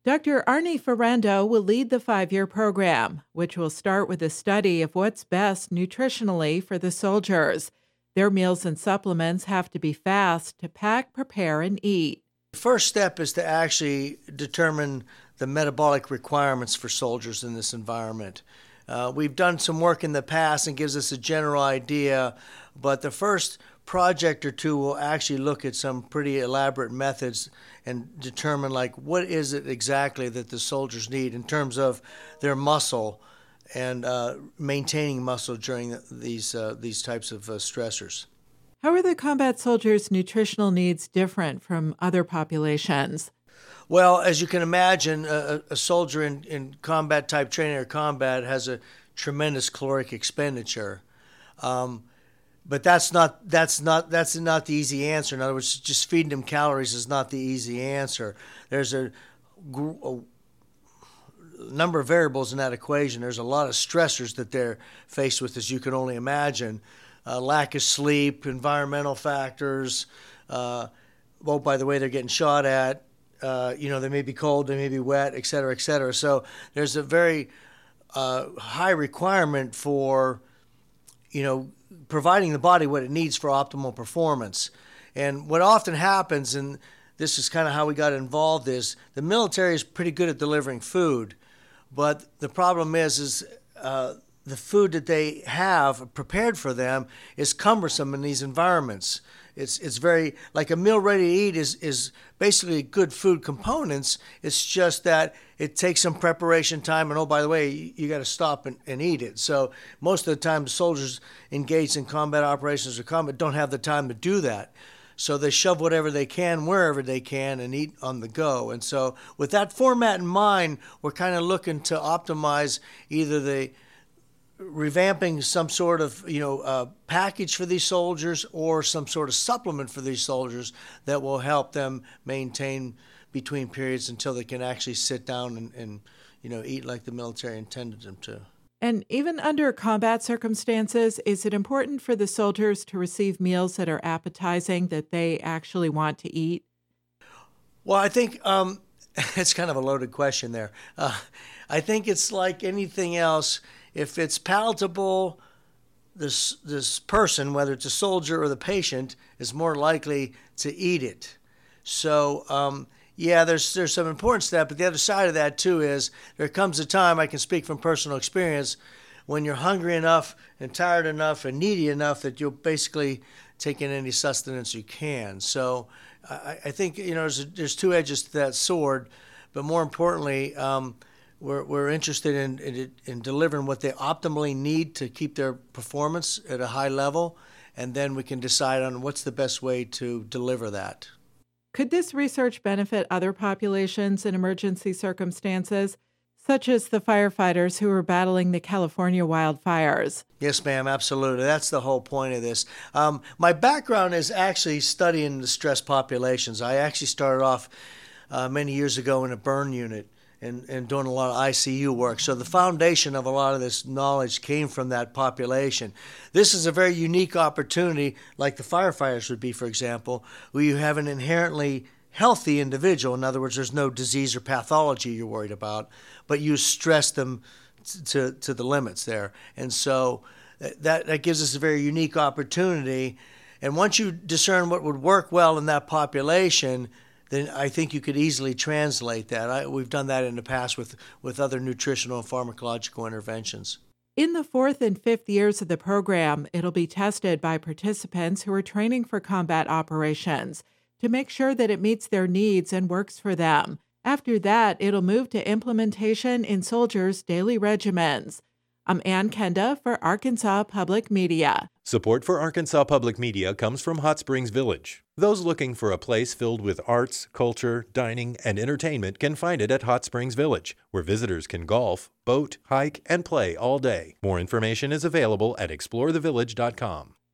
Dr. Arnie Ferrando will lead the 5-year program, which will start with a study of what's best nutritionally for the soldiers. Their meals and supplements have to be fast to pack, prepare, and eat. The first step is to actually determine the metabolic requirements for soldiers in this environment. We've done some work in the past and gives us a general idea, but the first project or two will actually look at some pretty elaborate methods and determine what is it exactly that the soldiers need in terms of their muscle and maintaining muscle during these types of stressors. How are the combat soldiers' nutritional needs different from other populations? Well, as you can imagine, a soldier in combat type training or combat has a tremendous caloric expenditure. But that's not the easy answer. In other words, just feeding them calories is not the easy answer. There's a number of variables in that equation. There's a lot of stressors that they're faced with, as you can only imagine. Lack of sleep, environmental factors. By the way they're getting shot at. They may be cold, they may be wet, et cetera, et cetera. So there's a very high requirement for, providing the body what it needs for optimal performance. And what often happens, and this is kind of how we got involved, is the military is pretty good at delivering food, but the problem is the food that they have prepared for them is cumbersome in these environments. It's very, like a meal ready to eat is basically good food components. It's just that it takes some preparation time, and by the way, you got to stop and eat it. So most of the time, the soldiers engaged in combat operations or combat don't have the time to do that. So they shove whatever they can, wherever they can, and eat on the go. And so with that format in mind, we're kind of looking to optimize either the revamping some sort of package for these soldiers or some sort of supplement for these soldiers that will help them maintain between periods until they can actually sit down and eat like the military intended them to. And even under combat circumstances, is it important for the soldiers to receive meals that are appetizing, that they actually want to eat? Well, I think it's kind of a loaded question there. I think it's like anything else. If it's palatable, this person, whether it's a soldier or the patient, is more likely to eat it. So, there's some importance to that, but the other side of that, too, is there comes a time, I can speak from personal experience, when you're hungry enough and tired enough and needy enough that you'll basically take in any sustenance you can. So I think, there's two edges to that sword, but more importantly, we're interested in delivering what they optimally need to keep their performance at a high level, and then we can decide on what's the best way to deliver that. Could this research benefit other populations in emergency circumstances, such as the firefighters who are battling the California wildfires? Yes, ma'am, absolutely. That's the whole point of this. My background is actually studying the stressed populations. I actually started off many years ago in a burn unit and doing a lot of ICU work. So the foundation of a lot of this knowledge came from that population. This is a very unique opportunity, like the firefighters would be, for example, where you have an inherently healthy individual. In other words, there's no disease or pathology you're worried about, but you stress them to the limits there. And so that gives us a very unique opportunity. And once you discern what would work well in that population, then I think you could easily translate that. We've done that in the past with other nutritional and pharmacological interventions. In the 4th and 5th years of the program, it'll be tested by participants who are training for combat operations to make sure that it meets their needs and works for them. After that, it'll move to implementation in soldiers' daily regimens. I'm Ann Kenda for Arkansas Public Media. Support for Arkansas Public Media comes from Hot Springs Village. Those looking for a place filled with arts, culture, dining, and entertainment can find it at Hot Springs Village, where visitors can golf, boat, hike, and play all day. More information is available at explorethevillage.com.